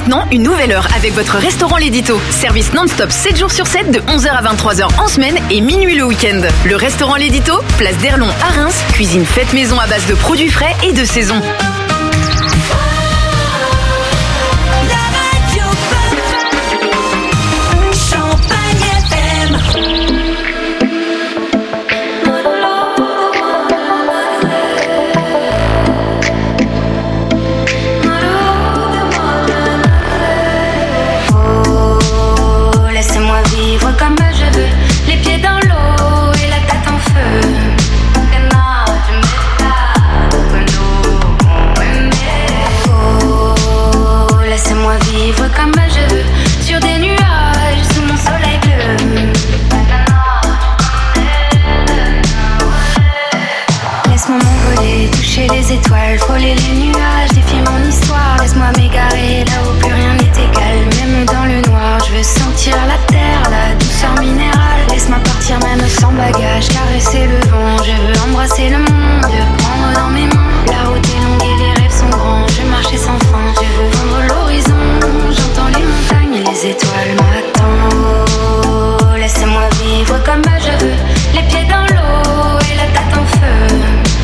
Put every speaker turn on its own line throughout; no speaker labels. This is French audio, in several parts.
maintenant une nouvelle heure avec votre restaurant L'Édito. Service non-stop 7 jours sur 7 de 11h à 23h en semaine et minuit le week-end. Le restaurant L'Édito, place d'Erlon à Reims, cuisine faite maison à base de produits frais et de saison.
Comme je veux, les pieds dans l'eau et la tête en feu. Oh, laissez-moi vivre comme je veux, sur des nuages sous mon soleil bleu. Laisse-moi m'envoler, toucher les étoiles, frôler les nuages, défier mon histoire. Laisse-moi m'égarer là où plus rien n'est égal, même dans le noir. Je veux sentir la terre, la douceur minérale. Laisse-moi partir même sans bagage, caresser le vent. Je veux embrasser le monde, prendre dans mes mains. La route est longue et les rêves sont grands. Je veux marcher sans fin, je veux vendre l'horizon. J'entends les montagnes et les étoiles m'attendent. Oh, laissez-moi vivre comme je veux, les pieds dans l'eau et la tête en feu.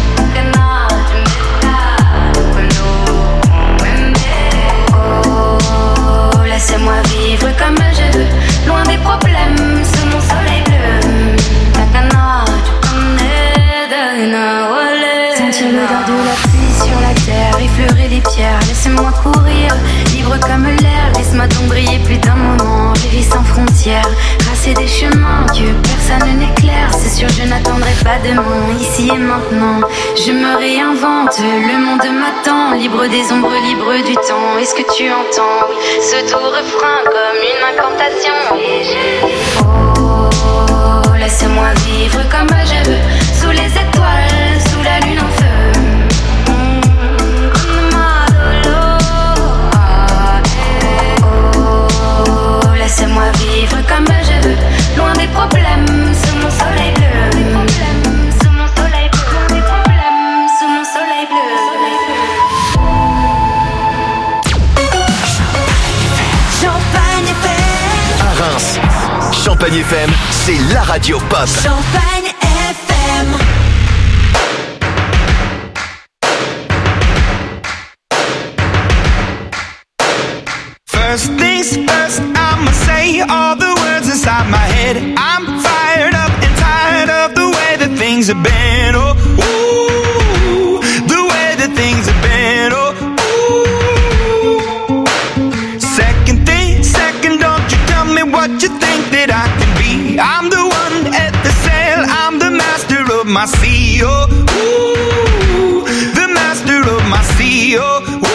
Oh, laissez-moi vivre comme je veux, loin des problèmes, sous mon soleil bleu. Sentir l'odeur de la pluie sur la terre, effleurer les pierres, laissez-moi courir, libre comme l'air. Laisse-moi donc briller plus d'un moment, vivre sans frontières, tracer des chemins que personne n'éclaire. C'est sûr je n'attendrai pas demain, ici et maintenant. Je me réinvente, le monde m'attend, libre des ombres, libre du temps. Est-ce que tu entends, oui, ce doux refrain comme une incantation. Et je... Oh, laissez-moi vivre comme je veux, sous les étoiles, sous la lune en feu. Oh, laissez-moi vivre comme je veux, loin des problèmes, sous mon soleil bleu. Des problèmes, sous mon soleil bleu. Des problèmes, sous mon soleil bleu.
Champagne FM.
À Reims, Champagne FM, c'est la radio pop.
Champagne FM.
First things first, I'ma say all the words inside my head. I'm fired up and tired of the way that things have been. Oh, ooh, the way that things have been. Oh, ooh. Second thing, second, don't you tell me what you think that I can be. I'm the one at the sail, I'm the master of my sea. Oh, ooh, the master of my sea. Oh, ooh.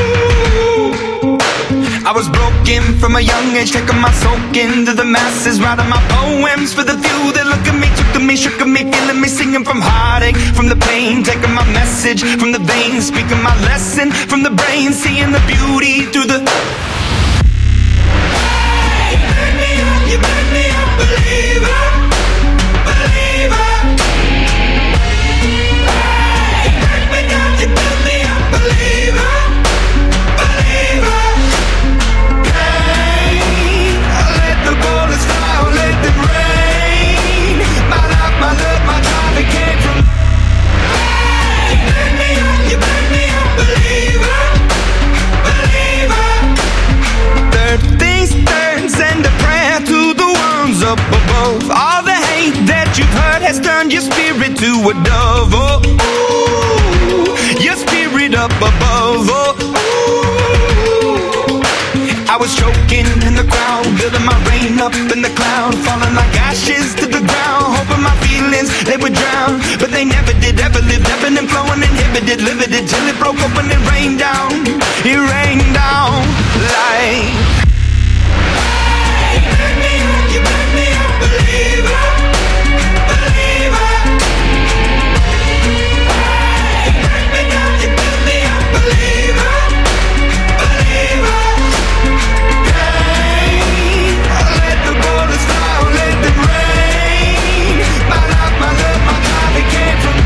I was broken from a young age, taking my soak into the masses, writing my poems for the few that look at me, took to me, shook at me, feeling me, singing from heartache, from the pain, taking my message from the veins, speaking my lesson from the brain, seeing the beauty through the... Hey, you make me a believer, believer. Hey, you break me down, you build me a believer. Up above, all the hate that you've heard has turned your spirit to a dove. Oh, ooh, your spirit up above. Oh, ooh. I was choking in the crowd, building my rain up in the cloud, falling like ashes to the ground, hoping my feelings they would drown, but they never did. Ever lived, ebbing and flowing, inhibited, limited, till it broke up and it rained down. It rained down like. You make me a believer, believer. Hey, you break me down, you build me a believer, believer. Hey, let the borders fly, let them rain. My life, my love, my life, it came from.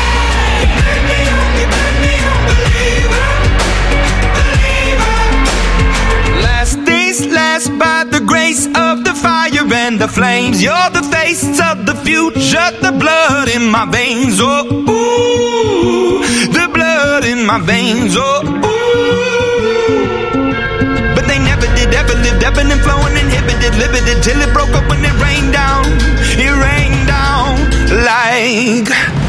Hey, you make me a believer, believer. the flames. You're the face of the future, the blood in my veins. Oh, ooh, the blood in my veins. Oh, ooh. But they never did, ever lived, ebbing and flowing, inhibited, limited, till it broke up when it rained down. It rained down like.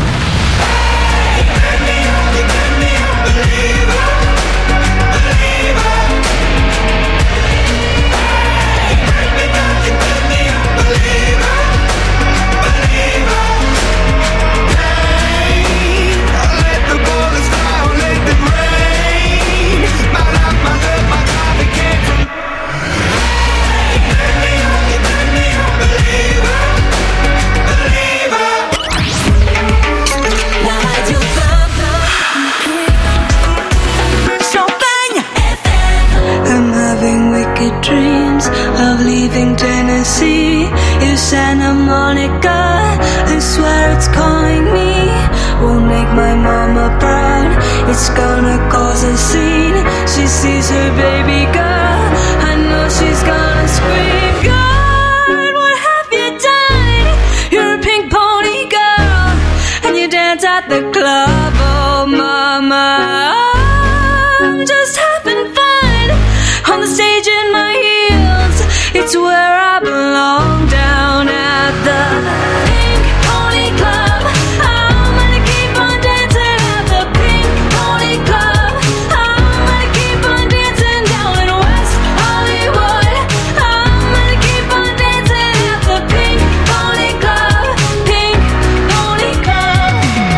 Dreams of leaving Tennessee. You Santa Monica, I swear it's calling me. Won't make my mama proud, it's gonna cause a scene. She sees her baby girl, I know she's gonna scream. God, what have you done? You're a pink pony girl, and you dance at the club. Oh mama, I'm just having fun on the stage in my heels. It's where I belong, down at the Pink Pony Club. I'm gonna keep on dancing at the Pink Pony Club. I'm gonna keep on dancing down in West Hollywood. I'm gonna keep on dancing at the Pink Pony Club. Pink Pony Club.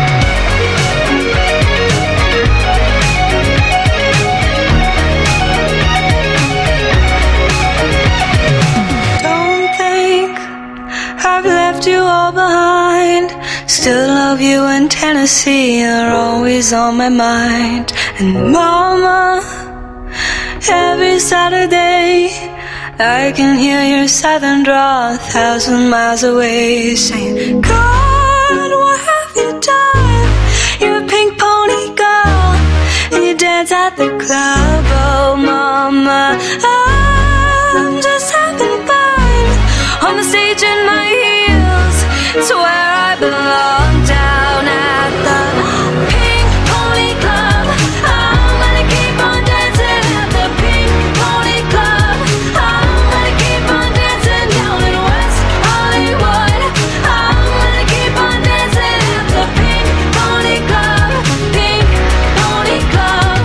I've left you all behind. Still love you in Tennessee, you're always on my mind. And mama, every Saturday I can hear your southern drawl 1,000 miles away, saying, God, what have you done? You're a pink pony girl, and you dance at the club. Oh mama, I'm just having fun on the stage in my heels. It's where I belong, down at the Pink Pony Club. I'm gonna keep on dancing at the Pink Pony Club. I'm gonna keep on dancing down in West Hollywood. I'm gonna keep on dancing at the Pink Pony Club. Pink Pony Club.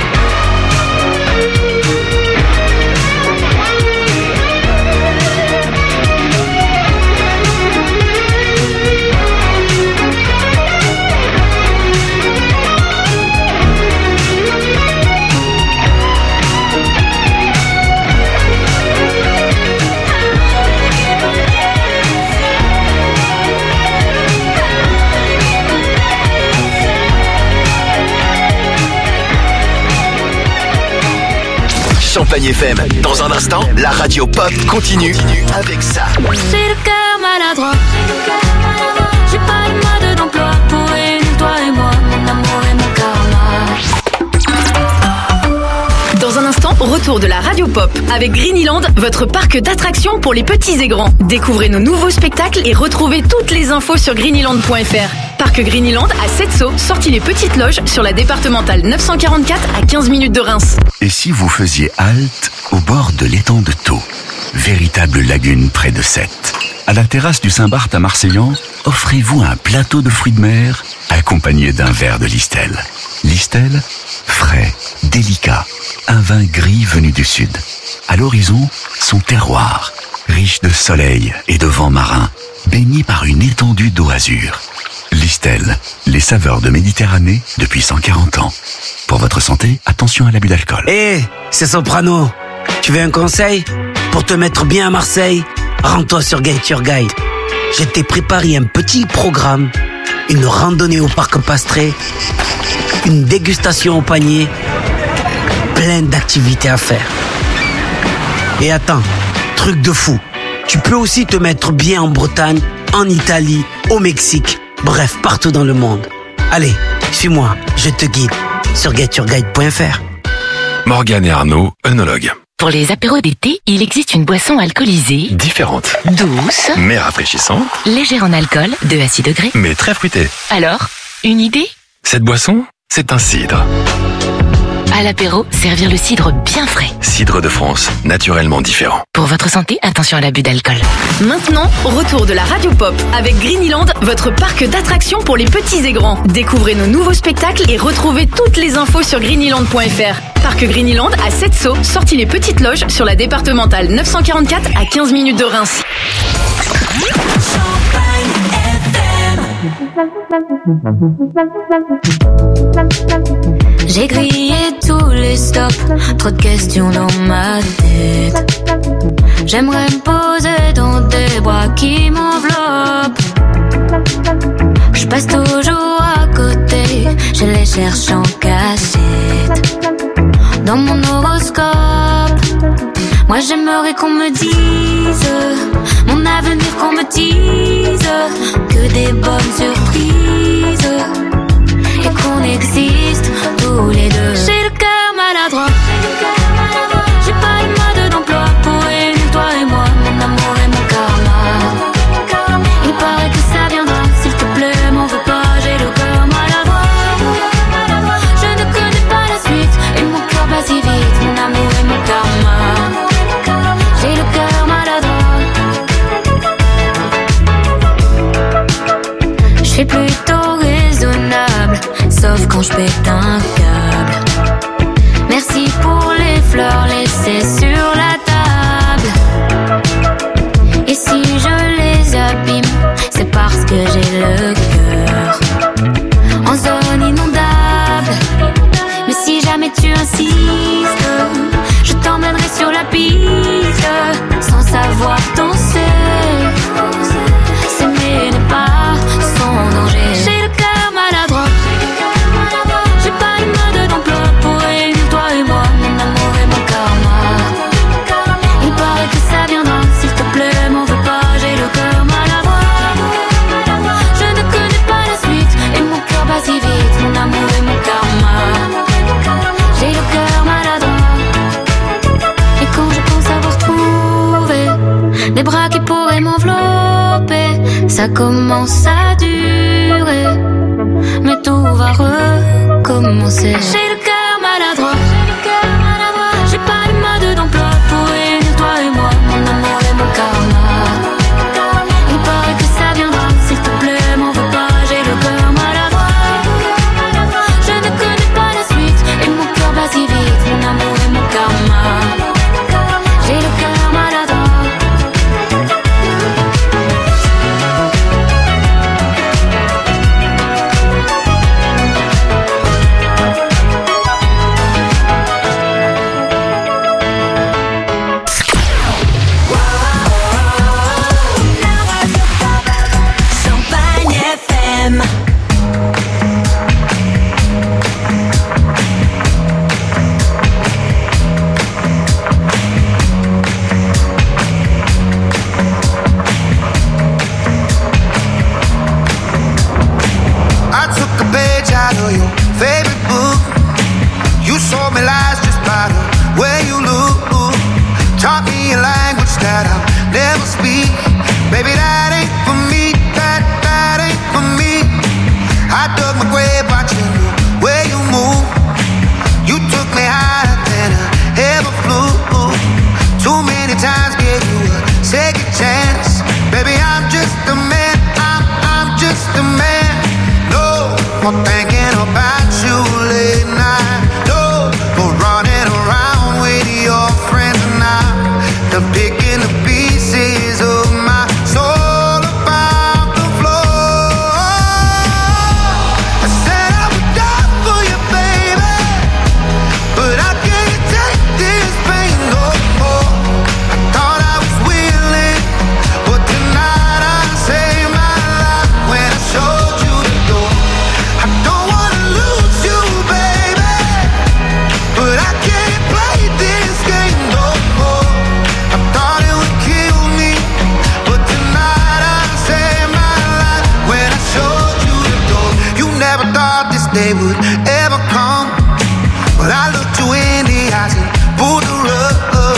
Champagne FM. Dans un instant, la radio pop continue avec ça.
J'ai le cœur maladroit. J'ai pas de mode d'emploi pour réunir toi et moi, mon amour et mon karma.
Dans un instant, retour de la radio pop avec Greenyland, votre parc d'attractions pour les petits et grands. Découvrez nos nouveaux spectacles et retrouvez toutes les infos sur greenyland.fr. Parc Greenyland à Setso, sortie les Petites Loges sur la départementale 944 à 15 minutes de Reims.
Et si vous faisiez halte au bord de l'étang de Thau, véritable lagune près de Sète. À la terrasse du Saint-Barth à Marseillan, offrez-vous un plateau de fruits de mer accompagné d'un verre de Listel. Listel, frais, délicat, un vin gris venu du sud. À l'horizon, son terroir, riche de soleil et de vent marin, baigné par une étendue d'eau azur. Listel, les saveurs de Méditerranée depuis 140 ans. Pour votre santé, attention à l'abus d'alcool.
Hé, c'est Soprano. Tu veux un conseil? Pour te mettre bien à Marseille, rends-toi sur Get Your Guide. Je t'ai préparé un petit programme, une randonnée au parc Pastré, une dégustation au panier, plein d'activités à faire. Et attends, truc de fou, tu peux aussi te mettre bien en Bretagne, en Italie, au Mexique, bref, partout dans le monde. Allez, suis-moi, je te guide sur getyourguide.fr.
Morgane et Arnaud, œnologues. Pour les apéros d'été, il existe une boisson alcoolisée,
Différente,
douce,
mais rafraîchissante,
légère en alcool, 2 à 6 degrés.
mais très fruitée.
Alors, une idée?
Cette boisson, c'est un cidre.
À l'apéro, servir le cidre bien frais.
Cidre de France, naturellement différent.
Pour votre santé, attention à l'abus d'alcool.
Maintenant, retour de la Radio Pop avec Greenyland, votre parc d'attractions pour les petits et grands. Découvrez nos nouveaux spectacles et retrouvez toutes les infos sur greenyland.fr. Parc Greenyland à 7 Sceaux, sortie les Petites Loges sur la départementale 944 à 15 minutes de Reims.
J'ai grillé tous les stops, trop de questions dans ma tête. J'aimerais me poser dans des bras qui m'enveloppent. Je passe toujours à côté, je les cherche en cachette. Dans mon horoscope, moi j'aimerais qu'on me dise mon avenir, qu'on me dise que des bonnes surprises et qu'on existe tous les deux. J'ai le cœur maladroit, j'ai pas le mode d'emploi pour réunir toi et moi, mon amour et mon karma. Il paraît que ça viendra, s'il te plaît, m'en veux pas, j'ai le cœur maladroit. Je ne connais pas la suite et mon cœur bat si vite, mon amour et mon karma. J'ai le cœur maladroit. Je suis plutôt raisonnable, sauf quand je pète un câble. Merci pour les fleurs laissées sur la table. Et si je les abîme, c'est parce que j'ai le cœur en zone inondable. Mais si jamais tu insistes, je t'emmènerai sur la piste, sans savoir danser. S'aimer n'est pas sans danger. J'ai le cœur maladroit, j'ai pas une mode d'emploi pour réunir toi et moi, mon amour et mon karma. Il paraît que ça viendra, s'il te plaît, m'en veux pas, j'ai le cœur maladroit. Je ne connais pas la suite et mon cœur bat si vite, mon amour et mon karma. J'ai le cœur maladroit. Et quand je pense avoir trouvé des bras qui pourraient m'envelopper, ça commence à durer, mais tout va recommencer. J'ai le cœur maladroit, j'ai pas le mode d'emploi pour réunir toi et moi, mon amour et mon karma. Il paraît que ça viendra, s'il te plaît, m'en veux pas, j'ai le cœur maladroit. Je ne connais pas la suite et mon cœur bat si vite, mon amour et mon karma. J'ai le cœur maladroit.
Champagne FM.
I took a page out of your favorite book. You sold me lies just by the way you look. Taught me a language that I'll never speak. Baby, that ain't for me. That ain't for me. I dug my grave watching the way you move. You took me higher than I ever flew. Too many times gave you a second chance. Baby, I'm just a man. I'm just a man. No more thinking about you late night. No more running around with your friends and I'm picking the pieces of my soul about the floor. I said I would die for you, baby, but I can't take this pain no more. I thought I was willing, but tonight I saved my life when I showed you the door. I don't wanna lose you, baby, but I can't play this game no more. I thought it would kill me, but tonight I saved my life when I showed you the door. You never thought this day would ever come, but I looked you in the eyes and pulled the rug.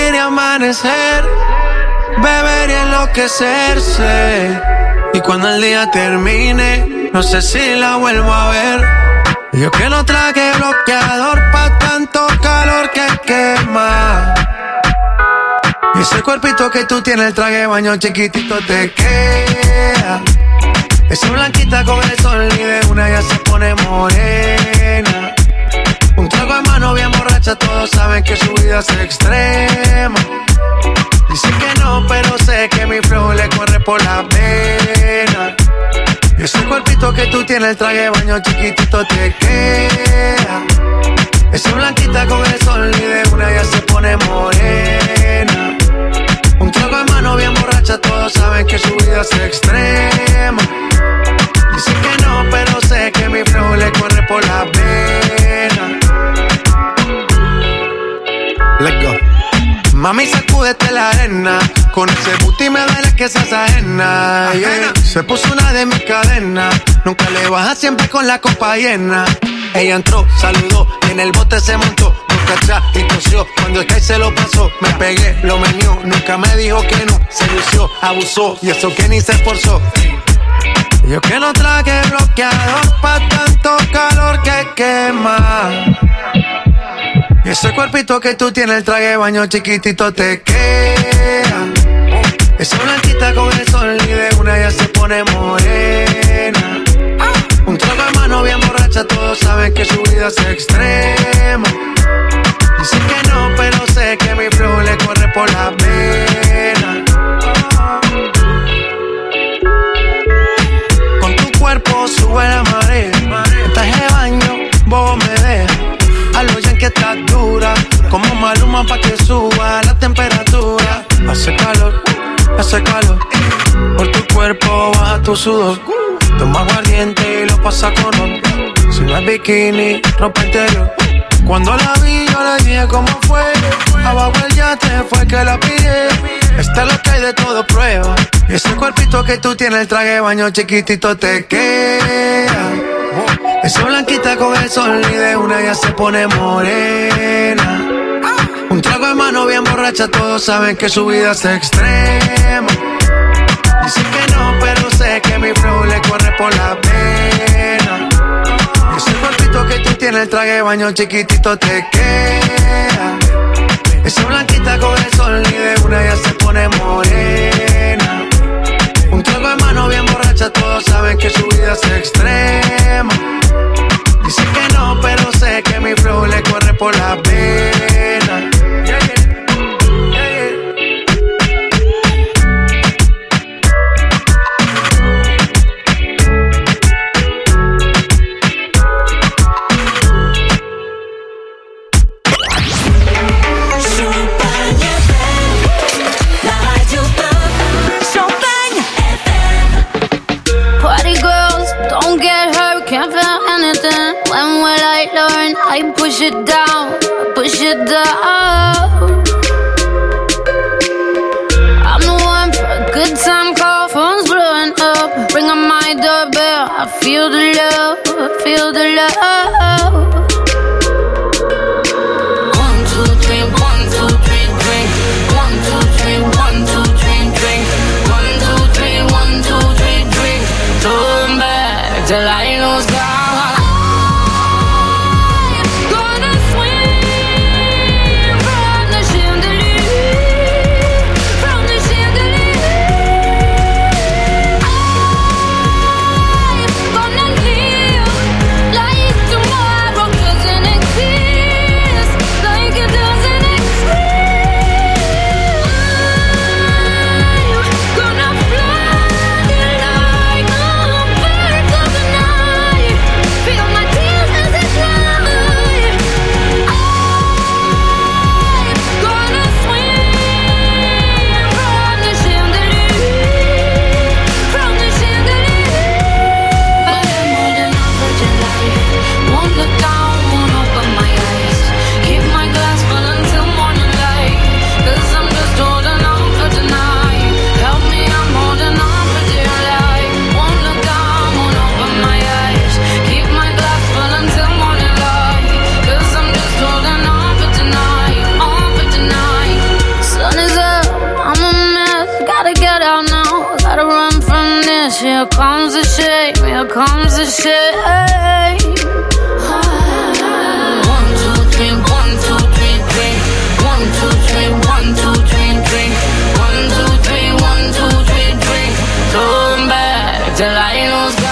salir y amanecer, beber y enloquecerse. Y cuando el día termine, no sé si la vuelvo a ver. Yo que no traje bloqueador pa' tanto calor que quema. Y ese cuerpito que tú tienes, el traje de baño chiquitito te queda. Esa blanquita con el sol y de una ya se pone morena. Un trago en mano bien borracha, todos saben que su vida es extrema. Dice que no, pero sé que mi flow le corre por la vena. Y ese cuerpito que tú tienes, el traje de baño chiquitito te queda. Esa blanquita con el sol y de una ya se pone morena. Un trago en mano bien borracha, todos saben que su vida es extrema. Dice que no, pero sé que mi flow le corre por la vena. Let's go. Mami, sacúdete la arena. Con ese booty me duele que seas ajena, yeah. Se puso una de mis cadenas. Nunca le baja, siempre con la copa llena. Ella entró, saludó y en el bote se montó. Nunca atrás y tosió. Cuando el que se lo pasó, me pegué, lo menió. Nunca me dijo que no, se lució, abusó. Y eso que ni se esforzó. Yo que no traje bloqueador pa' tanto calor que quema. Y ese cuerpito que tú tienes, el traje de baño chiquitito te queda. Esa blanquita con el sol y de una ya se pone morena. Un trago en mano bien borracha, todos saben que su vida es extrema. Dice que no, pero sé que mi flow le corre por la vena. Con tu cuerpo sube la marea. En traje de baño, bobo me deja. A lo ya que estás dura, como Maluma pa' que suba la temperatura. Hace calor, por tu cuerpo baja tu sudor. Toma aguardiente y lo pasa con ron. Si no es bikini, ropa interior. Cuando la vi yo le dije cómo fue. Abajo el yate fue que la pillé. Esta es lo que hay de todo prueba. Y ese cuerpito que tú tienes, el traje de baño chiquitito te queda. Esa blanquita con el sol y de una ya se pone morena. Un trago en mano bien borracha, todos saben que su vida es extrema. Dice que no, pero sé que mi flow le corre por la vena. Ese cuerpito que tú tienes, el traje de baño chiquitito te queda. Esa blanquita con el sol y de una ya se pone morena. Un trago en mano bien borracha, todos saben que su vida es extrema. Dice que no, pero sé que mi flow le corre por la vena. Yeah, yeah.
When will I learn? I push it down, push it down. I'm the one for a good time call, phone's blowing up. Ring on my doorbell, I feel the love, I feel the love. 1, 2, 3, 1, 2, 3, drink. 1, 2, 3, 1, 2, 3, drink. 1, 2, 3, 1, 2, 3, drink. Turn back till I lose God.
Like
here comes the shame, here comes the shame. 1, 2, 3, 1, 2, 3, drink. 1, 2, 3, 1, 2, 3, drink. 1, 2, 3, 1, 2, 3, drink. Turn back till I lose God.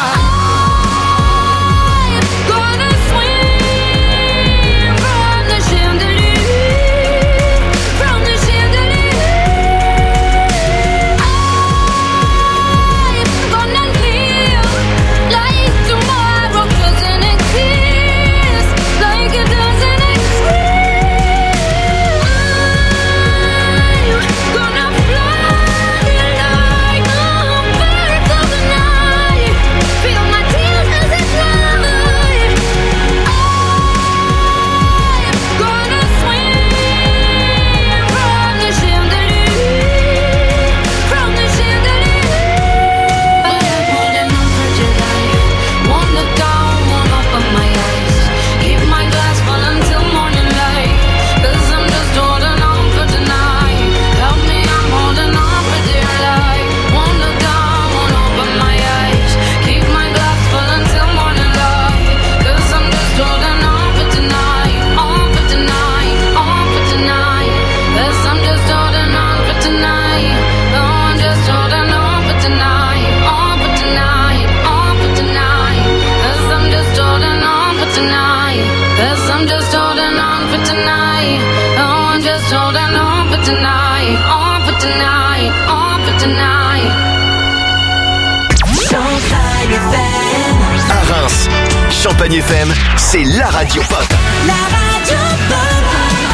À Reims, Champagne FM, c'est la radio pop.
La radio pop.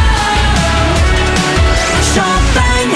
Champagne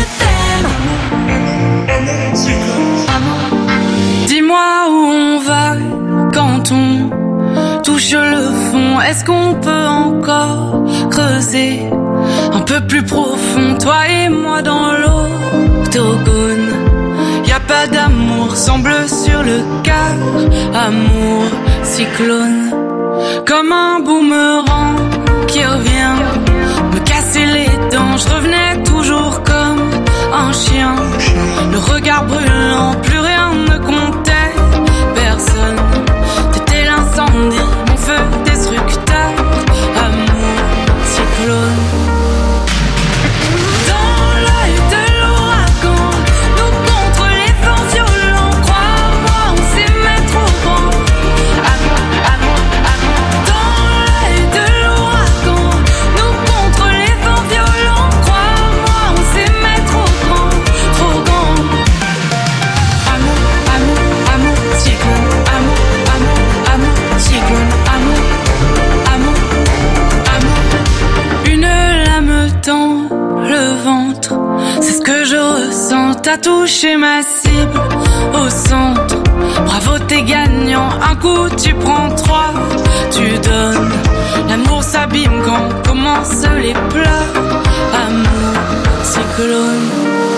FM.
Dis-moi où on va quand on touche le fond. Est-ce qu'on peut encore creuser un peu plus profond, toi et moi dans l'octogone? Y'a pas d'amour, semble sur le cœur. Amour, cyclone. Comme un boomerang qui revient me casser les dents. Je revenais toujours comme un chien. Le regard brûlant, plus rien ne comptait. Personne, t'étais l'incendie, mon feu destructeur. Amour, cyclone. T'as touché ma cible au centre. Bravo, t'es gagnant. Un coup, tu prends 3. Tu donnes. L'amour s'abîme quand commencent les pleurs. Amour, cyclone.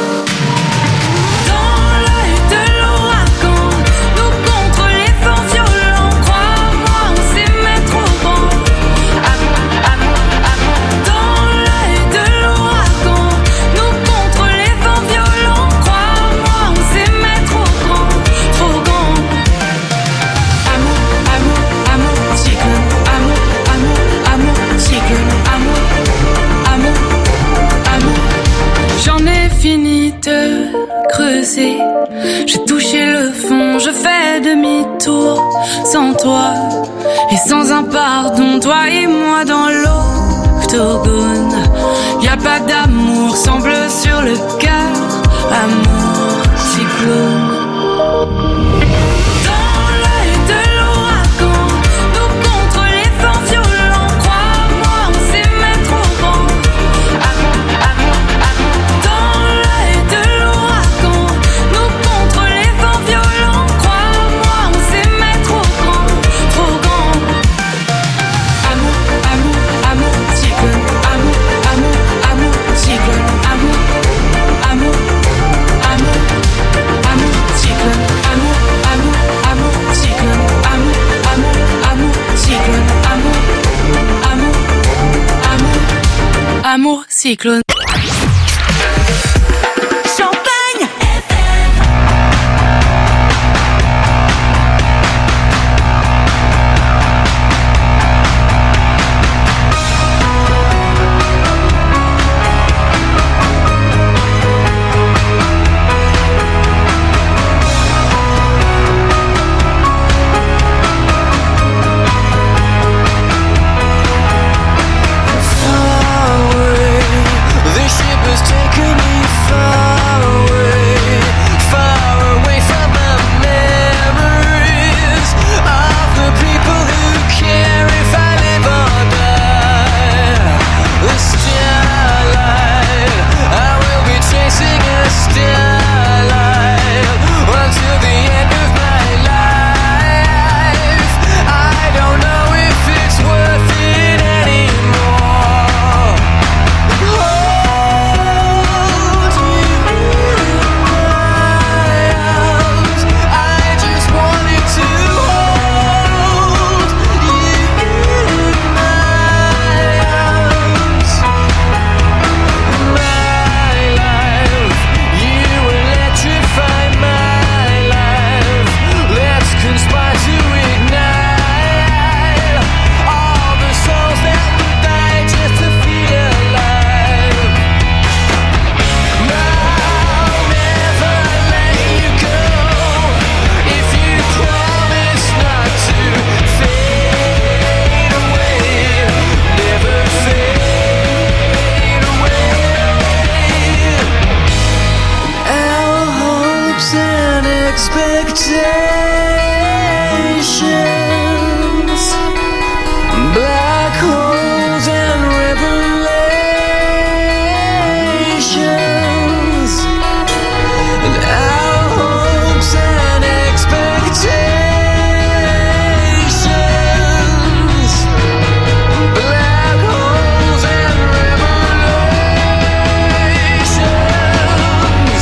J'ai touché le fond, je fais demi-tour. Sans toi et sans un pardon, toi et moi dans l'octogone. Y'a pas d'amour, semble sur le cœur. Amour, cyclone. Amour, cyclone.
Champagne FM.
expectations, black holes and revelations, and our hopes and expectations, black holes and revelations.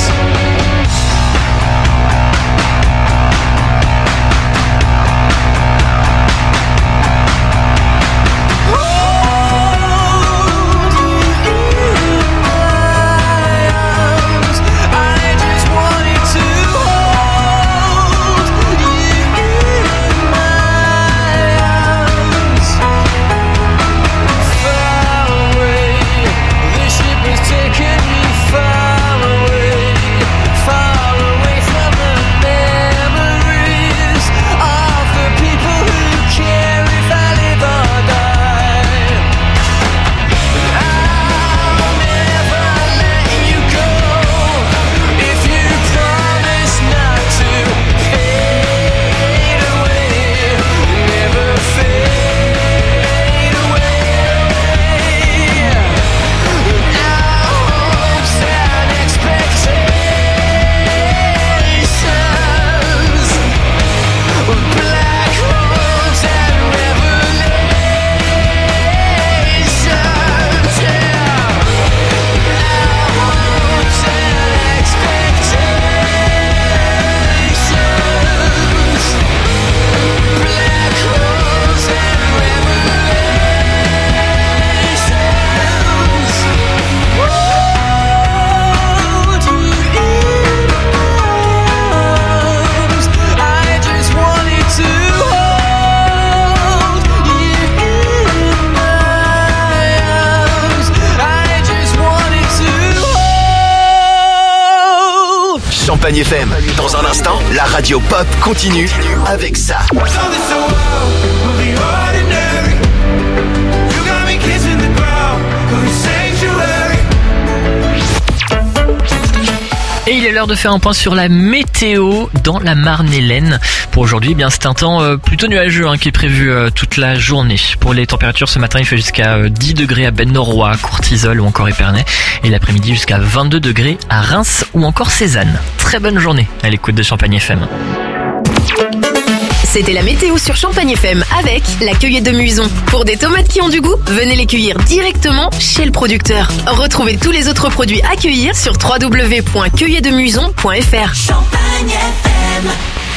Champagne FM. Dans un instant, la radio pop continue avec ça.
Et il est l'heure de faire un point sur la météo dans la Marne-et-Laine. Pour aujourd'hui, eh bien c'est un temps plutôt nuageux qui est prévu toute la journée. Pour les températures, ce matin, il fait jusqu'à 10 degrés à Ben-Noroy, Courtisol ou encore Épernay. Et l'après-midi, jusqu'à 22 degrés à Reims ou encore Cézanne. Très bonne journée à l'écoute de Champagne FM.
C'était la météo sur Champagne FM avec la cueillette de Muson. Pour des tomates qui ont du goût, venez les cueillir directement chez le producteur. Retrouvez tous les autres produits à cueillir sur www.cueilletdemuson.fr.
Champagne FM.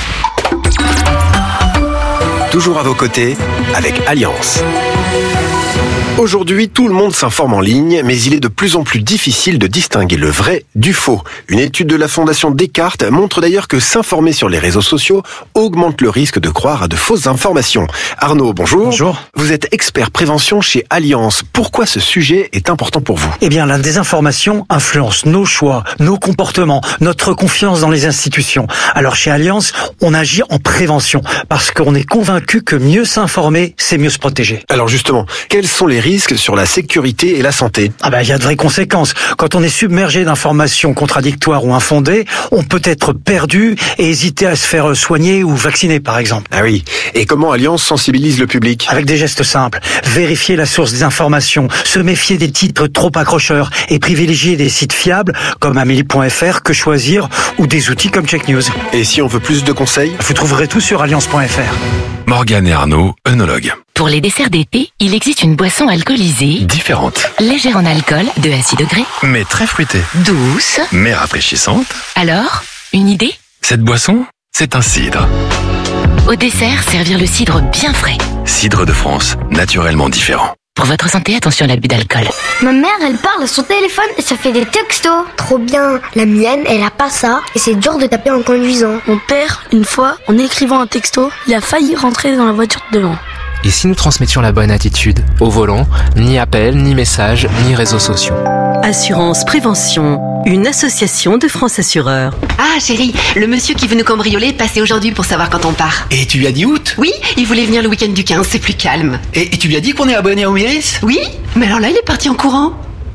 Toujours à vos côtés avec Alliance. Aujourd'hui, tout le monde s'informe en ligne, mais il est de plus en plus difficile de distinguer le vrai du faux. Une étude de la Fondation Descartes montre d'ailleurs que s'informer sur les réseaux sociaux augmente le risque de croire à de fausses informations. Arnaud, bonjour.
Bonjour.
Vous êtes expert prévention chez Alliance. Pourquoi ce sujet est important pour vous ?
Eh bien, la désinformation influence nos choix, nos comportements, notre confiance dans les institutions. Alors, chez Alliance, on agit en prévention parce qu'on est convaincu que mieux s'informer, c'est mieux se protéger.
Alors justement, quels sont les risques sur la sécurité et la santé ?
Il y a de vraies conséquences. Quand on est submergé d'informations contradictoires ou infondées, on peut être perdu et hésiter à se faire soigner ou vacciner, par exemple.
Ah oui. Et comment Alliance sensibilise le public ?
Avec des gestes simples. Vérifier la source des informations, se méfier des titres trop accrocheurs et privilégier des sites fiables comme Amélie.fr, Que Choisir ou des outils comme Check News.
Et si on veut plus de conseils ?
Vous trouverez tout sur Alliance.fr.
Morgane et Arnaud, œnologues.
Pour les desserts d'été, il existe une boisson alcoolisée
Différente.
légère en alcool, 2 à 6 degrés,
Mais très fruitée.
douce.
Mais rafraîchissante.
Alors, une idée ?
Cette boisson, c'est un cidre.
Au dessert, servir le cidre bien frais.
Cidre de France, naturellement différent.
Pour votre santé, attention à l'abus d'alcool.
Ma mère, elle parle à son téléphone et ça fait des textos. Trop bien. La mienne, elle a pas ça et c'est dur de taper en conduisant.
Mon père, une fois, en écrivant un texto, il a failli rentrer dans la voiture de devant.
Et si nous transmettions la bonne attitude ? Au volant, ni appel, ni message, ni réseaux sociaux.
Assurance Prévention, une association de France Assureurs.
Ah chérie, le monsieur qui veut nous cambrioler est passé aujourd'hui pour savoir quand on part.
Et tu lui as dit août ?
Oui, il voulait venir le week-end du 15, c'est plus calme.
Et tu lui as dit qu'on est abonné au Méris ?
Oui, mais alors là il est parti en courant.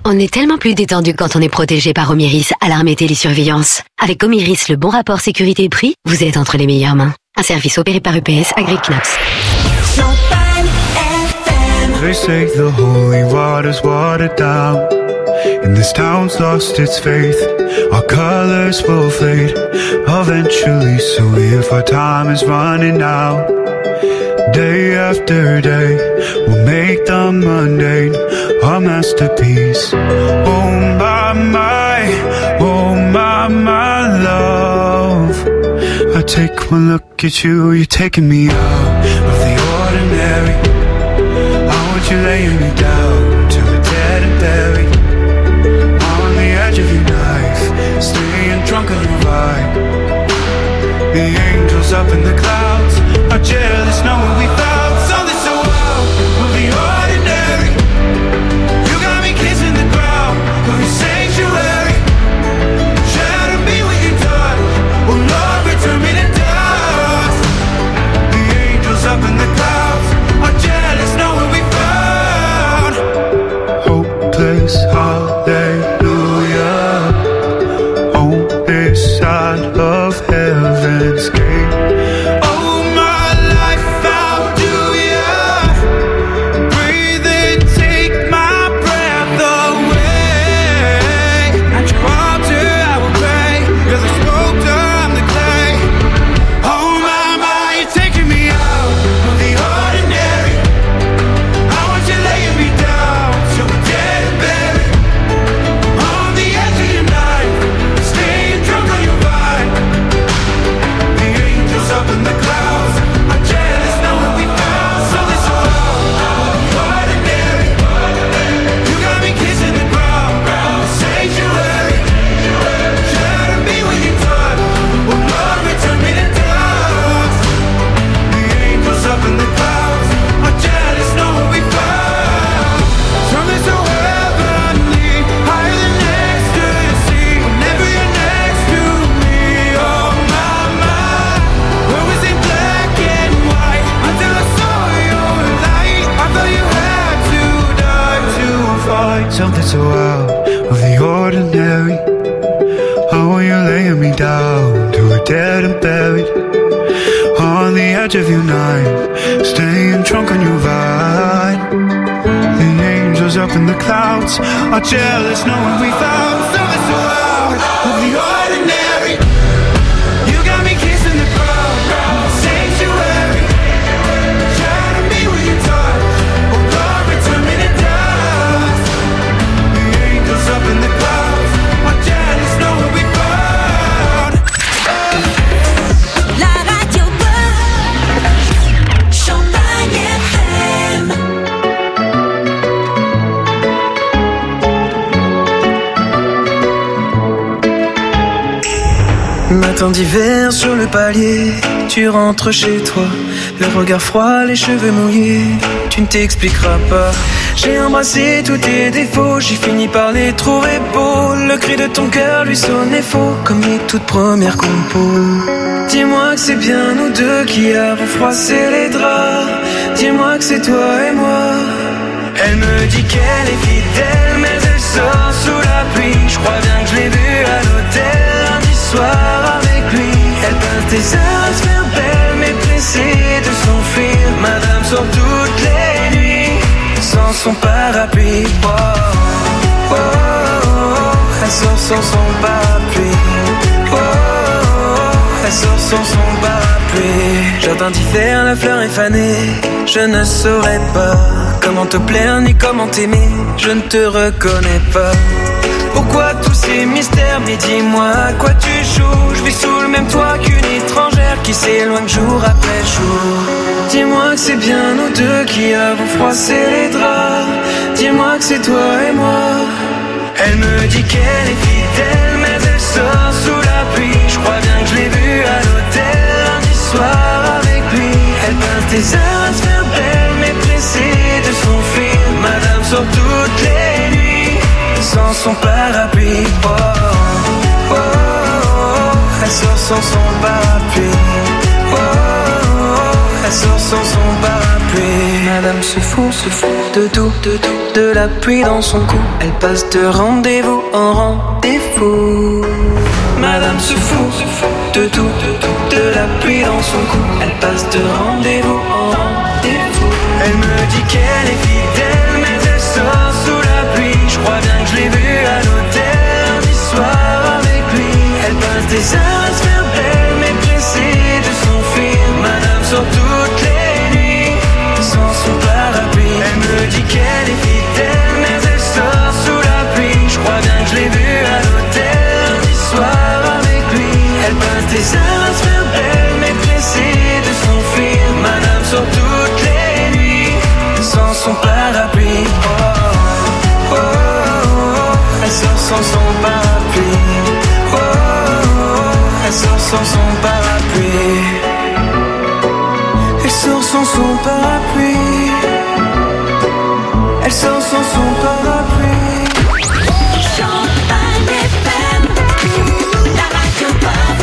On est tellement plus détendu quand on est protégé par Omiris, alarme et télésurveillance. Avec Omiris, le bon rapport sécurité-prix, vous êtes entre les meilleures mains. Un service opéré par UPS, AgriCnaps.
They say the holy water's watered down, and this town's lost its faith. Our colors will fade eventually, so if our time is running out, day after day, we'll make the mundane our masterpiece. Oh my, oh my love. I take one look at you, you're taking me out of the ordinary. I want you laying me down till we're dead and buried, on the edge of your knife, staying drunk on your ride. The angels up in the clouds are jealous knowing we found something so out of the ordinary. You got me kissing the ground of your sanctuary. Shadow me when you touch, oh Lord, return me to dust. The angels up in the clouds are jealous knowing we found hopeless hallelujah on this side of heaven's gate. Oh, my life found you, yeah. Breathe in, take my breath away. At your altar I will pray. You're the sculptor, I'm the clay. Oh my, you're taking me out of the ordinary. I want you laying me down till we're dead and buried, on the edge of your knife, staying drunk on your vine. The angels up in the clouds are jealous knowing we found something so ordinary. You got me kissing the ground, sanctuary. Shadow me when you touch, oh Lord, return me to dust. The angels up in the clouds are jealous knowing we found something so heavenly, higher than ecstasy. Whenever you're next to me, oh my, where was in black and white until I saw your light. I thought you had to die to find something so out of the ordinary. How are you laying me down till we're dead and buried, on the edge of your night, staying drunk on your vine. The angels up in the clouds are jealous knowing we found something so out of the ordinary. You got me kissing the ground, sanctuary. Shadow me when you touch, oh Lord, return me to dust. The angels up in the clouds are jealous knowing we found.
La radio Champagne FM.
Matin d'hiver sur le palier, tu rentres chez toi, le regard froid, les cheveux mouillés, tu ne t'expliqueras pas. J'ai embrassé tous tes défauts, j'ai fini par les trouver beaux. Le cri de ton cœur lui sonnait faux, comme les toutes premières compos. Dis-moi que c'est bien nous deux qui avons froissé les draps. Dis-moi que c'est toi et moi. Elle me dit qu'elle est fidèle, mais elle sort sous la pluie. Je crois bien que je l'ai vue à l'hôtel lundi soir avec lui. Elle passe des heures à se faire belle, mais pressée de s'enfuir. Madame sort toutes les nuits sans son parapluie. Oh, oh, oh, elle sort sans son parapluie. Oh, elle sort sans son parapluie. Jardin d'hiver, la fleur est fanée. Je ne saurais pas comment te plaire ni comment t'aimer. Je ne te reconnais pas. Pourquoi tous ces mystères? Mais dis-moi à quoi tu joues. Je vis sous le même toit qu'une étrangère qui s'éloigne jour après jour. Dis-moi que c'est bien nous deux qui avons froissé les draps. Dis-moi que c'est toi et moi. Elle me dit qu'elle est fidèle, mais elle sort sous la pluie. Je crois bien que je l'ai vue à l'hôtel lundi soir avec lui. Elle passe des heures à se faire belle, mais pressée de s'enfuir. Madame sort toutes les nuits sans son parapluie. Oh, oh, oh, elle sort sans son parapluie. Oh, oh, Elle sort sans son parapluie. Madame se fout de tout, de la pluie dans son cou. Elle passe de rendez-vous en rendez-vous. Madame se fout de tout, de la pluie dans son cou. Elle passe de rendez-vous en rendez-vous. Elle me dit qu'elle est fidèle, mais elle sort sous la pluie. Je crois bien que je l'ai vue à l'hôtel lundi soir avec lui. Elle passe des heures à se faire belle, mais pressée de s'enfuir. Madame sort toutes les nuits sans son parapluie. Elle me dit qu'elle est fidèle, mais elle sort sous la pluie. Je crois bien que je l'ai vue à l'hôtel lundi soir avec lui. Elle passe des heures à se faire belle, mais pressée de s'enfuir. Madame sort toutes les nuits sans son parapluie. Oh, oh, oh, oh. Elle sort sans son parapluie. Oh, oh, oh. Elle sort sans son parapluie. Elle sort sans son parapluie. Elle sort sans son parapluie.
Champagne FM, la radio pop.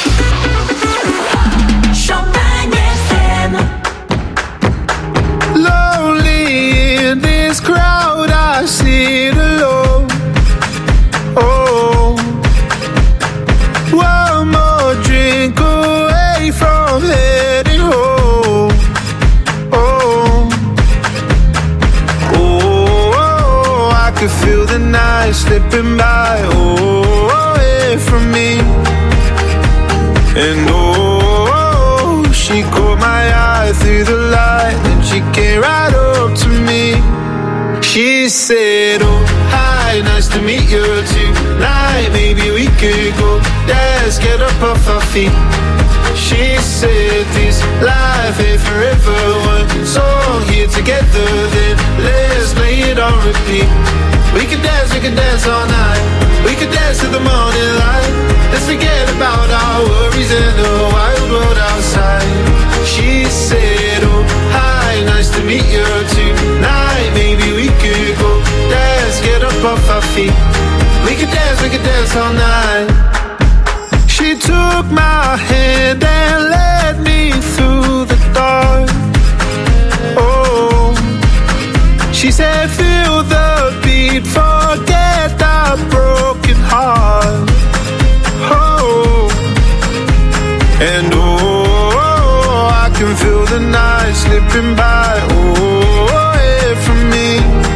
Champagne FM.
Lonely in this crowd, I sit alone. Oh, one more drink away from heading home. Oh, oh, oh, I could feel the night slipping by. Oh, away from me. And oh, she caught my eye through the light, and she came right up to me. She said, oh, hi, nice to meet you tonight. Maybe we could go dance, get up off our feet. She said, this life ain't forever. One song here together, then let's play it on repeat. We could dance all night. We could dance to the morning light. Let's forget about our worries and the wild world outside. She said, oh, hi, nice to meet you tonight. Maybe we could go dance, get up off our feet. We could dance all night. She took my hand and led me through the dark. Oh, she said, feel the beat, forget the broken heart. Oh, and oh, I can feel the night slipping by. Oh, away from me.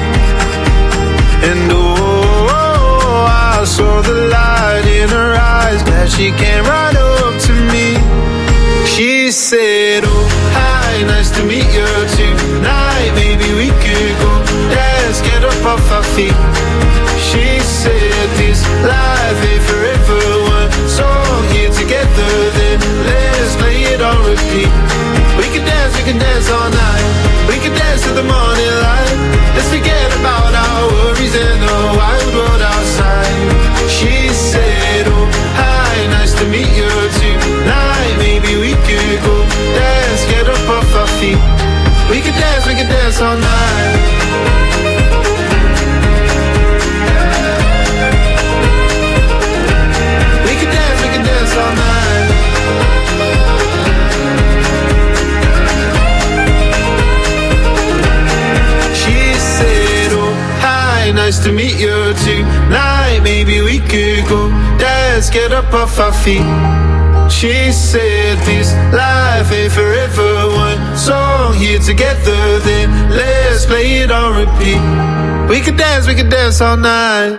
And oh, I saw the light in her eyes, glad she came right up to me. She said, oh, hi, nice to meet you tonight. Maybe we could go dance, get up off our feet. She said, this life ain't forever. One song here together, then let's play it on repeat. We can dance all night. We can dance to the morning light. Let's forget about our worries and the wild world outside. She said, oh, hi, nice to meet you tonight. Maybe we could go dance, get up off our feet. We can dance all night. We can dance all night. She said, oh, hi, nice to meet you tonight. Maybe we could go dance, get up off our feet. She said, this life ain't forever. One song here together, then let's play it on repeat. We could dance all night.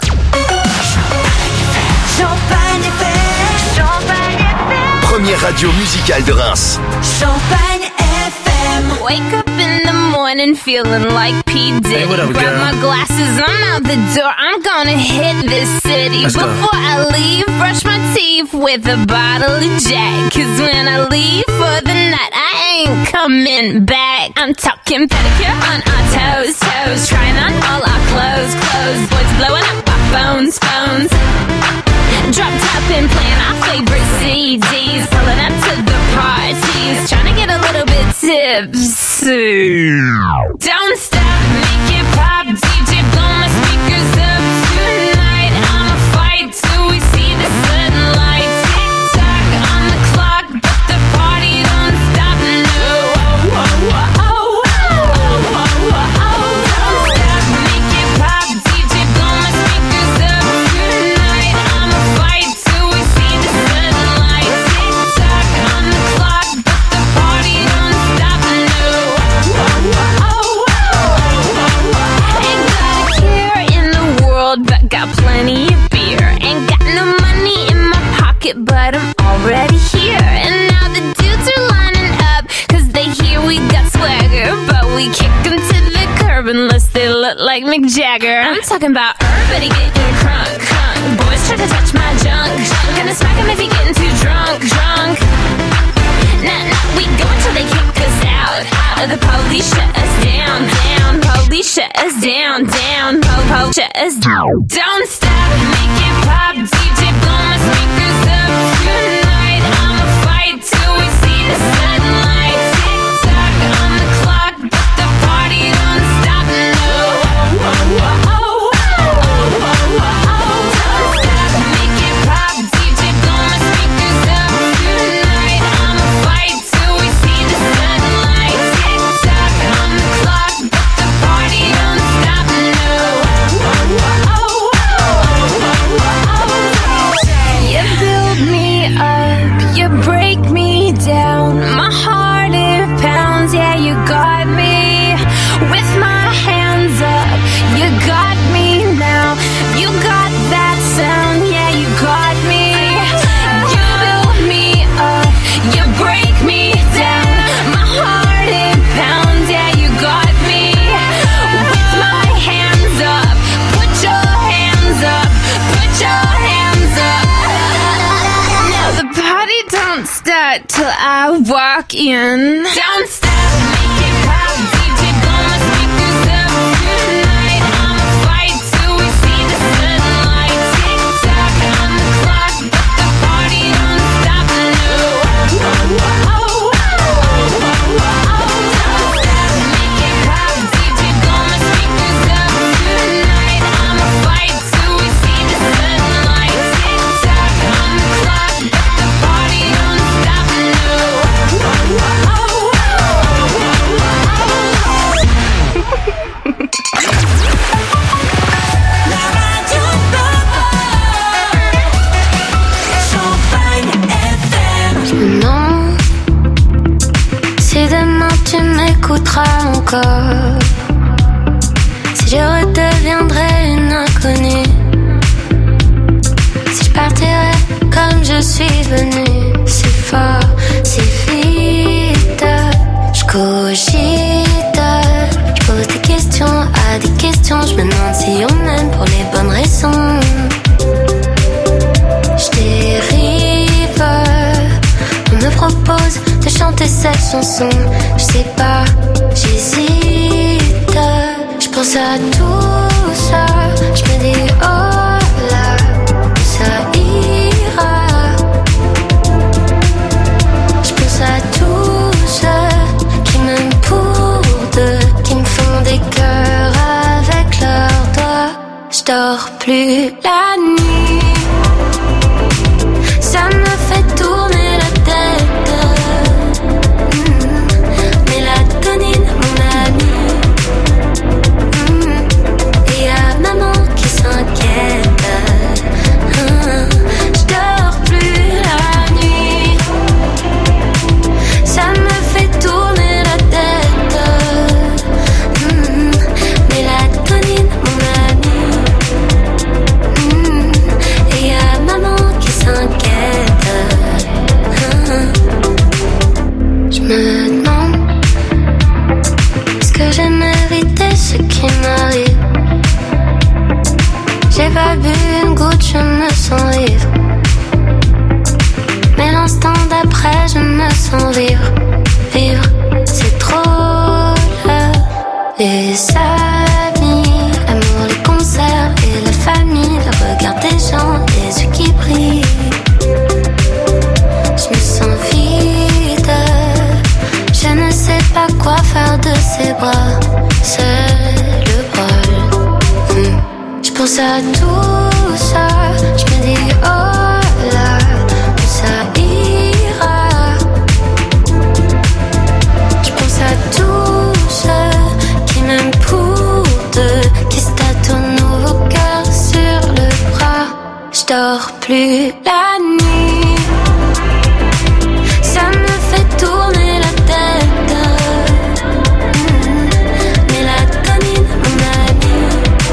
Champagne FM. Champagne FM.
Première radio musicale de Reims.
Champagne FM.
Wake up in the morning feeling like P. Diddy.
Hey, what up,
Grab
girl?
my glasses, I'm out the door. I'm gonna hit this city.
Let's go.
Before I leave, brush my teeth with a bottle of Jack. Cause when I leave for the night, I ain't coming back. I'm talking pedicure on our toes, toes. Trying on all our clothes, clothes. Boys blowing up our phones, phones. Drop top and playing our favorite CDs. Pulling up to the parties. Trying to get a little bit tipsy. Don't stop, make it pop. DJ, blow my speakers up tonight. I'ma fight till we see the sunlight. Tick tock on the clock, but the party don't stop. No,
but I'm already here. And now the dudes are lining up, cause they hear we got swagger. But we kick them to the curb unless they look like Mick Jagger. I'm talking about everybody getting crunk, crunk. Boys try to touch my junk, junk. Gonna smack him if he getting too drunk, drunk. Nah, we go until they kick us out. The police shut us down, down. Police shut us down, down. Shut us down. Don't stop, make it pop. DJ blow my speakers up tonight. I'ma fight till we see the sunlight. Tick tock on the clock, but the party don't stop. No. Don't stop, make it pop. DJ blow my speakers up tonight. I'ma fight till we see the sunlight. Tick tock on the clock, but the party don't stop. No. You build me up, you break me down. My heart it pounds, yeah, you got me. With my hands up, you got me now. You got that sound, yeah, you got me. You build me up, you break me down. My heart it pounds, yeah, you got me. With my hands up, put your hands up, put your hands up. Now the party don't start till I walk in. Don't stop, make it pop. DJ blow my speakers up tonight. I'ma fight till we see the sunlight. Tick tock on the clock, but the party don't stop. No. Don't stop, make it pop. DJ blow my speakers up tonight. I'ma fight till we see the sunlight. Tick tock on the clock, but the party don't stop. No.
Je me demande si demain tu m'écouteras encore, si je redeviendrai une inconnue, si je partirai comme je suis venue, si fort, si vite. Je cogite, je pose des questions à des questions. Je me demande si on m'aime pour les bonnes raisons. Je dérive, on me propose de chanter cette chanson. Je sais pas, j'hésite. Je pense à tout ça, je me dis oh là, ça ira. Je pense à tous ceux qui m'aiment pour deux, qui me font des cœurs avec leurs doigts. Je dors plus la nuit, ça me fait tourner la tête. Mélatonine, mon ami. Et y'a maman qui s'inquiète. Je dors plus la nuit, ça me fait tourner la tête. Mélatonine, mon ami. Et y'a maman qui s'inquiète. Je me demande, est-ce que j'ai mérité ce qui m'arrive? J'ai pas bu une goutte, je me sens ivre. Mais l'instant d'après, je me sens vivre. Vivre, c'est trop là. Les amis, l'amour, les concerts et la famille, le regard des gens, les yeux qui brillent. Je me sens vide, je ne sais pas quoi faire de ces bras. C'est le bol. Je pense à tout ça, je me dis oh là, ça ira. Je pense à tous ceux qui m'aiment pour deux, qui se tâtonnent au cœur sur le bras. Je dors plus la nuit, ça me fait tourner la tête. Mélatonine, mon ami.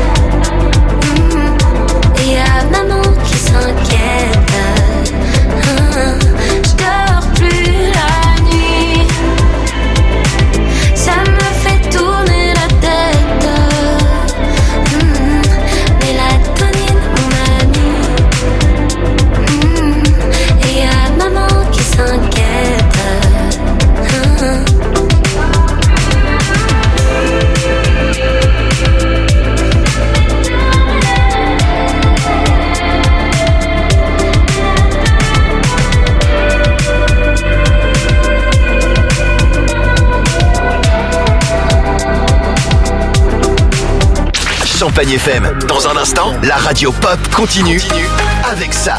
Et y'a maman qui s'inquiète.
Champagne FM. Dans un instant, la radio pop continue avec ça.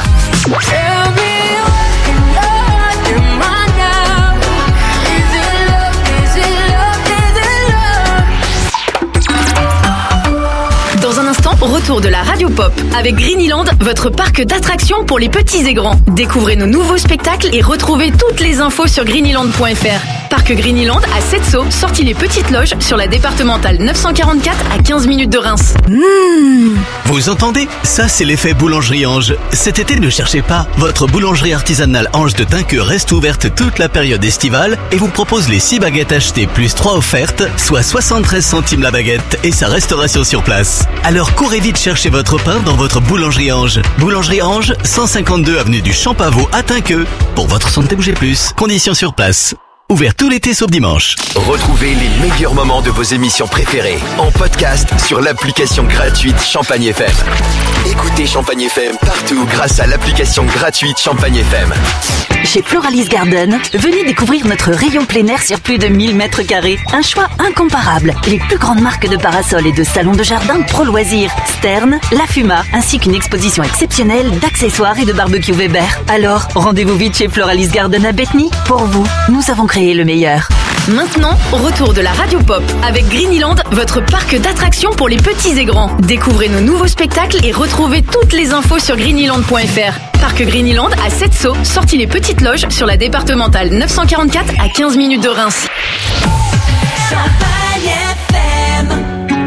Dans un instant, retour de la radio pop avec Greenyland, votre parc d'attractions pour les petits et grands. Découvrez nos nouveaux spectacles et retrouvez toutes les infos sur greenyland.fr. Parc Greenyland à Setso, sortie les Petites Loges sur la départementale 944 à 15 minutes de Reims.
Vous entendez? Ça, c'est l'effet boulangerie Ange. Cet été, ne cherchez pas. Votre boulangerie artisanale Ange de Tinqueux reste ouverte toute la période estivale et vous propose les 6 baguettes achetées plus 3 offertes, soit 73 centimes la baguette et sa restauration sur place. Alors courez vite chercher votre pain dans votre boulangerie Ange. Boulangerie Ange, 152 avenue du Champ-Pavot à Tinqueux. Pour votre santé, bougez plus. Conditions sur place. Ouvert tout l'été sauf dimanche.
Retrouvez les meilleurs moments de vos émissions préférées en podcast sur l'application gratuite Champagne FM. Écoutez Champagne FM partout grâce à l'application gratuite Champagne FM.
Chez Floralis Garden, venez découvrir notre rayon plein air sur plus de 1000 mètres carrés. Un choix incomparable. Les plus grandes marques de parasols et de salons de jardin Pro Loisirs, Stern, La Fuma, ainsi qu'une exposition exceptionnelle d'accessoires et de barbecue Weber. Alors, rendez-vous vite chez Floralis Garden à Bethany. Pour vous, nous avons créé le meilleur.
Maintenant, retour de la radio pop avec Greenyland, votre parc d'attractions pour les petits et grands. Découvrez nos nouveaux spectacles et retrouvez toutes les infos sur greenyland.fr. Parc Greenyland à Setso, sortie les Petites Loges sur la départementale 944 à 15 minutes de Reims.
Champagne FM.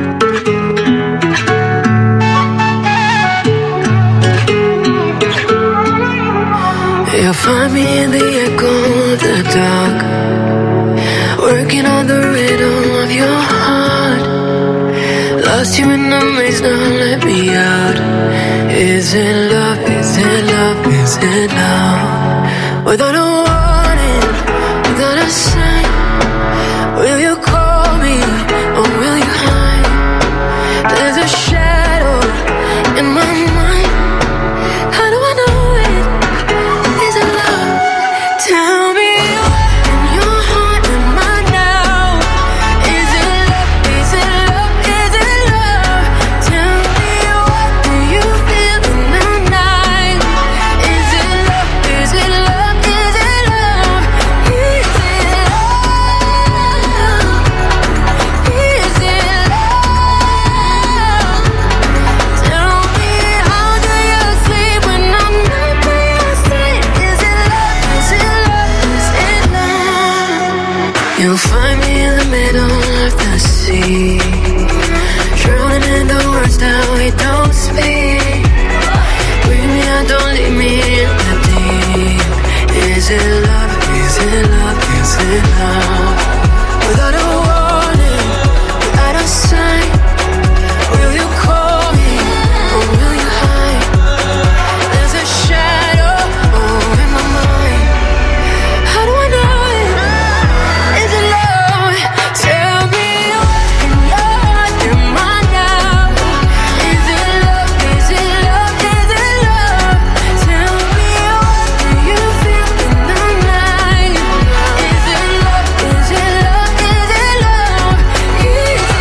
You'll find me in the echo of the dark, working on the rhythm of your heart. Lost you in the maze, now let me out. Is it love, is it love, is it love? Without a warning, without a sign, will you call me or will you hide? There's a shadow in my mind. How do I know it? Is it love? Tell me what in your heart am I now? Is it love? Is it love? Is it love? Tell me what do you feel in the night? Is it love? Is it love? Is it love? Is it love? Is it love? Tell me how do you sleep when I'm not by your side? Is it love? Is it love? Is it love? You'll find me in the middle of the sea, drowning in the words that we don't speak. Bring me out, don't leave me in the deep. Is it love? Is it love? Is it love? Without a warning, without a sign, will you call me or will you hide? There's a shadow in my mind. How do I know it? Is it love? Tell me what in your heart am I now? Is it love? Is it love? Is it love? Tell me what do you feel in the night? Is it love? Is it love? Is it love? Is it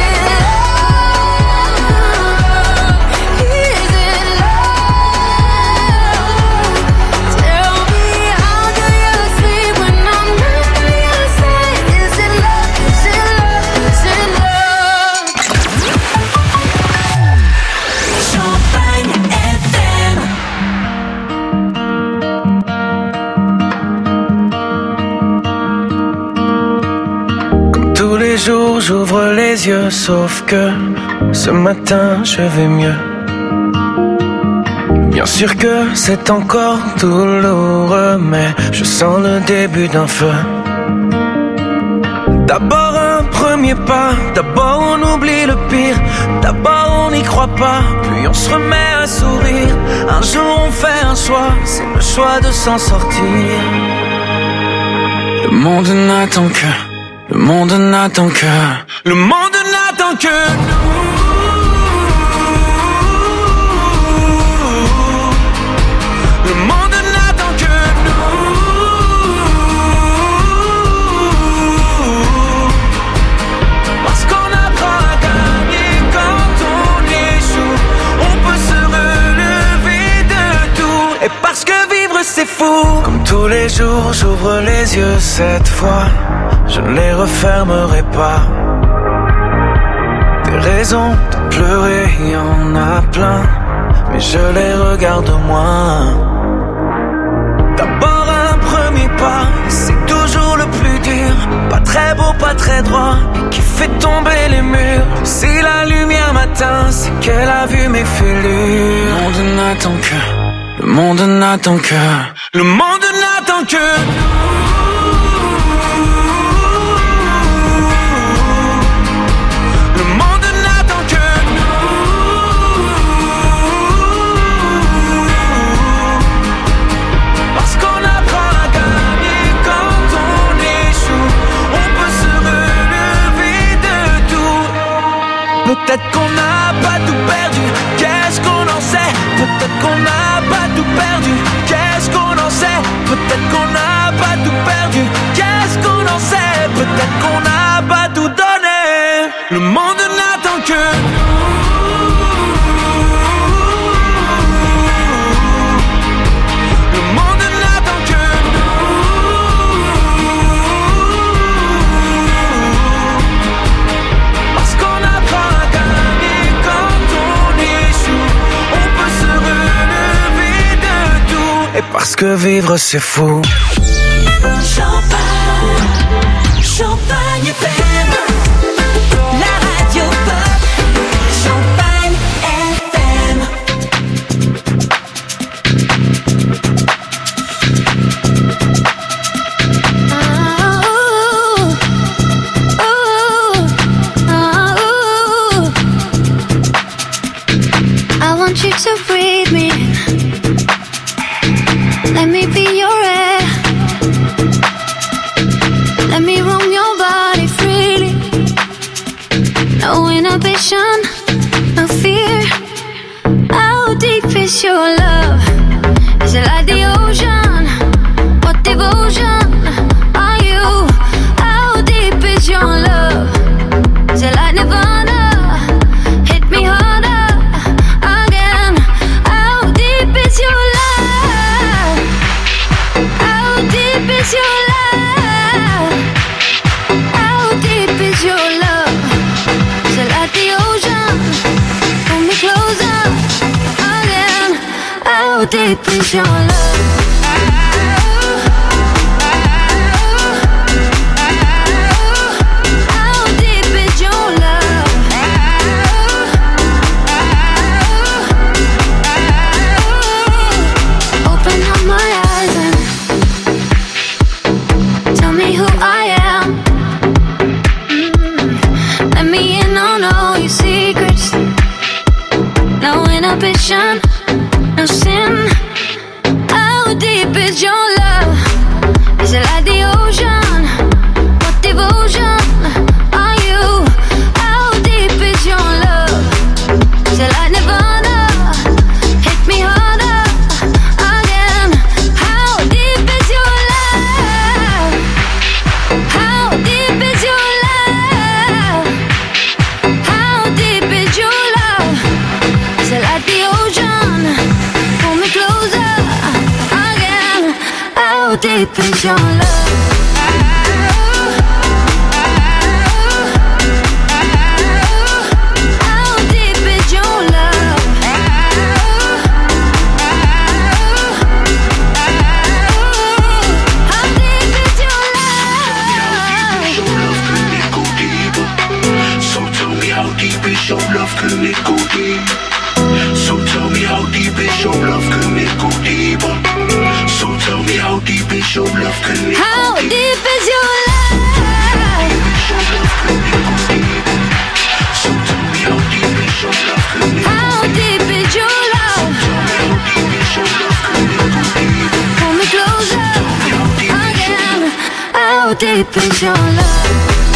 love? Is it love? Tell me how do you sleep when I'm not by your side? Is it love? Is it love? Is it love?
Champagne FM.
Tous les jours j'ouvre les yeux, sauf que ce matin je vais mieux. Bien sûr que c'est encore douloureux, mais je sens le début d'un feu. D'abord un premier pas, d'abord on oublie le pire, d'abord on n'y croit pas, puis on se remet à sourire. Un jour on fait un choix, c'est le choix de s'en sortir. Le monde n'attend que, le monde n'attend que, le monde n'attend que nous. Le monde n'attend que nous. Parce qu'on apprend à gagner quand on échoue. Tous les jours j'ouvre les yeux cette fois, je ne les refermerai pas. Des raisons de pleurer, y en a plein, mais je les regarde moins. D'abord un premier pas, c'est toujours le plus dur. Pas très beau, pas très droit, et qui fait tomber les murs. Si la lumière m'atteint, c'est qu'elle a vu mes fêlures. Le monde n'attend que, le monde n'attend que, le monde n'attend que le monde n'attend que parce qu'on apprend à gagner quand on échoue. On peut se relever de tout. Peut-être qu'on n'a pas tout perdu, qu'est-ce qu'on en sait? Peut-être qu'on n'a pas tout perdu, qu'est-ce qu'on en sait? Peut-être qu'on n'a pas tout perdu, qu'est-ce qu'on en sait? Peut-être qu'on n'a pas tout donné. Le monde n'attend que le monde n'attend que parce qu'on apprend à gagner quand on échoue. On peut se relever de tout. Et parce que vivre c'est fou.
Champagne FM, la radio pop. Champagne FM.
I want you to breathe me. Let me be your air. Let me roam your body freely. No inhibition, no fear. How deep is your love? Is it like the ocean? What devotion are you? How deep is your love? Is it like Nirvana? Hit me harder again. How deep is your love? How deep is your love? How deep is your love? Is it like the ocean? Pull me closer again. How deep is your love? How deep is your love? Open up my eyes and tell me who I am. Let me in on all your secrets. No inhibition, no sin. How deep is your love? Is it like the ocean? What devotion are you? How deep is your love? Is it like Nirvana? Hit me harder again. How deep is your love? How deep is your love? How deep is your love? Is it like the ocean? Pull me closer again. How deep is your love? How deep is your love? How deep is your love?
So tell me how deep is your love, can it go deep? So tell me how deep is your love, can it go deeper? So tell me how deep is your love, can it
How
go deep?
deep is your love?
So tell me how deep is your love, can it
How deep is your love? Pull me closer again. How deep is your love?